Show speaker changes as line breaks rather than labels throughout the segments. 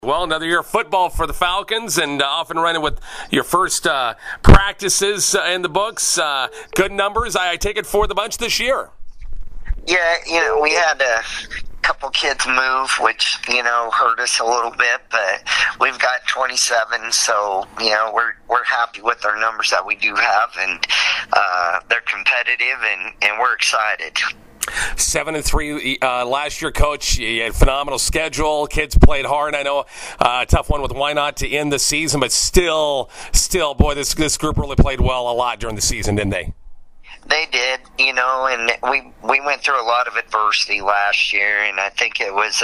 Well, another year of football for the Falcons, and off and running with your first practices in the books. Good numbers, I take it, for the bunch this year.
Yeah, we had a couple kids move, which, hurt us a little bit, but we've got 27, so, we're happy with our numbers that we do have, and they're competitive, and we're excited.
7-3 last year, Coach. You had a phenomenal schedule. Kids played hard. I know a tough one with Why Not to end the season, but still, boy, this group really played well a lot during the season, didn't they?
They did, and we went through a lot of adversity last year, and I think it was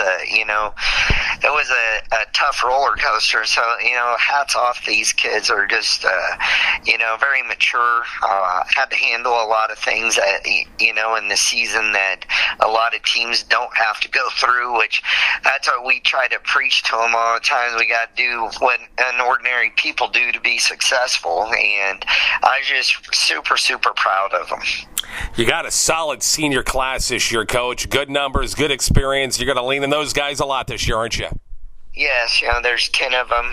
a tough roller coaster. So, hats off, these kids are just, very mature, had to handle a lot of things that, in the season that a lot of teams don't have to go through, which that's what we try to preach to them all the time. We got to do what ordinary people do to be successful, and I was just super, super proud of them.
You got a solid senior class this year, Coach. Good numbers, good experience. You're going to lean on those guys a lot this year, aren't you?
Yes, there's 10 of them.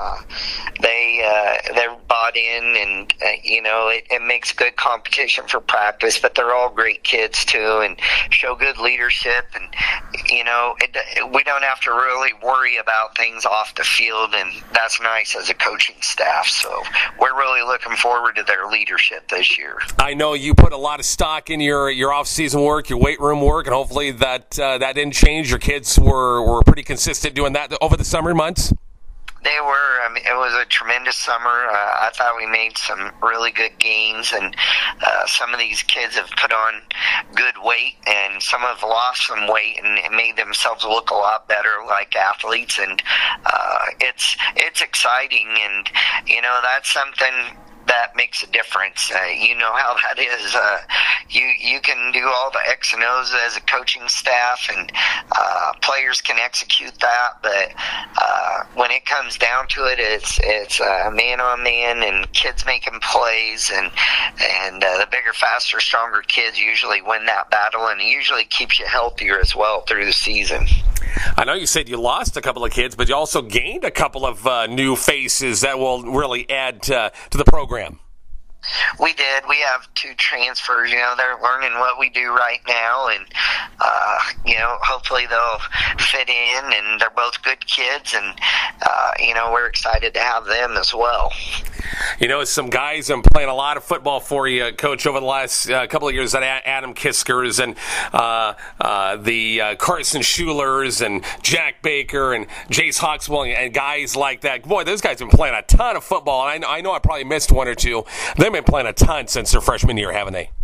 They're bought in, and it makes good competition for practice. But they're all great kids too, and show good leadership. And we don't have to really worry about things off the field, and that's nice as a coaching staff. So we're really looking forward to their leadership this year.
I know you put a lot of stock in your off-season work, your weight room work, and hopefully that didn't change. Your kids were pretty consistent doing that over the summer months?
They were. It was a tremendous summer. I thought we made some really good gains, and some of these kids have put on good weight, and some have lost some weight and made themselves look a lot better like athletes, and it's exciting, and that's something that makes a difference. You know how that is. You can do all the X and O's as a coaching staff, and players can execute that, but when it comes down to it, it's man on man, and kids making plays, and the bigger, faster, stronger kids usually win that battle, and it usually keeps you healthier as well through the season.
I know you said you lost a couple of kids, but you also gained a couple of new faces that will really add to the program.
We did. We have 2 transfers. They're learning what we do right now, and hopefully they'll fit in. And they're both good kids, and we're excited to have them as well.
Some guys have playing a lot of football for you, Coach, over the last couple of years. Adam Kiskers and the Carson Schulers and Jack Baker and Jace Hawkswell and guys like that. Boy, those guys have been playing a ton of football. And I know I probably missed one or two. They've been playing a ton since their freshman year, haven't they?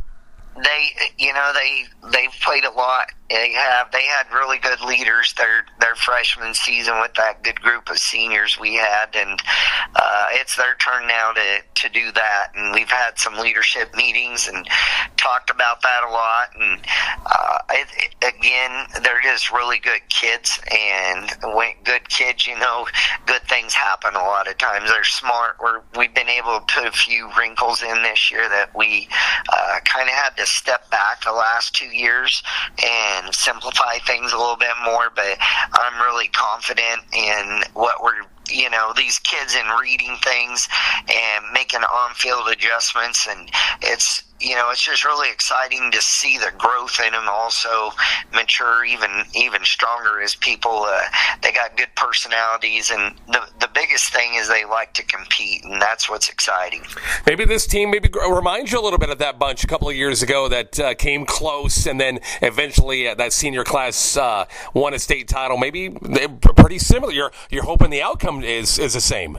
They've
played a lot. They had really good leaders their freshman season with that good group of seniors we had, and it's their turn now to do that. And we've had some leadership meetings and talked about that a lot. And again, they're just really good kids, and when good kids, good things happen a lot of times. They're smart. We've been able to put a few wrinkles in this year that we kind of had to step back the last 2 years and simplify things a little bit more, but I'm really confident in what we're these kids in reading things and making on-field adjustments, and it's just really exciting to see the growth in them also mature even stronger as people. They got good personalities, and the biggest thing is they like to compete, and that's what's exciting.
Maybe this team reminds you a little bit of that bunch a couple of years ago that came close, and then eventually that senior class won a state title. Maybe they're pretty similar. You're hoping the outcome is the same.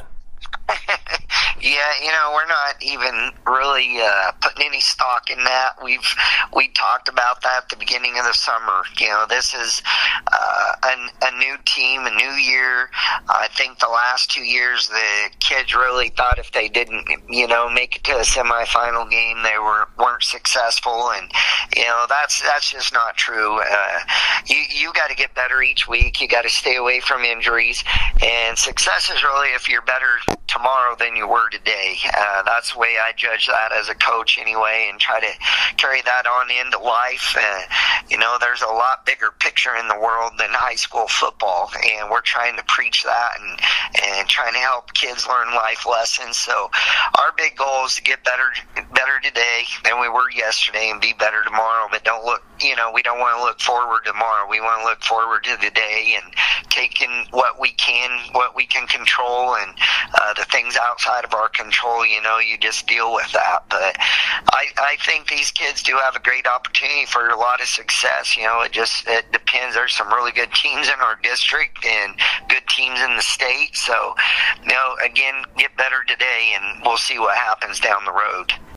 Yeah, we're not even really putting any stock in that. We talked about that at the beginning of the summer. This is a new team, a new year. I think the last 2 years, the kids really thought if they didn't, make it to a semifinal game, they weren't successful, and that's just not true. You got to get better each week. You got to stay away from injuries, and success is really if you're better tomorrow than you were today. That's the way I judge that as a coach anyway, and try to carry that on into life. There's a lot bigger picture in the world than high school football, and we're trying to preach that and trying to help kids learn life lessons. So our big goal is to get better today than we were yesterday and be better tomorrow. But we don't want to look forward tomorrow. We want to look forward to the day and taking what we can control, and the things outside of our control, you just deal with that. But I think these kids do have a great opportunity for a lot of success. It depends. There's some really good teams in our district and good teams in the state. So, again, get better today, and we'll see what happens down the road.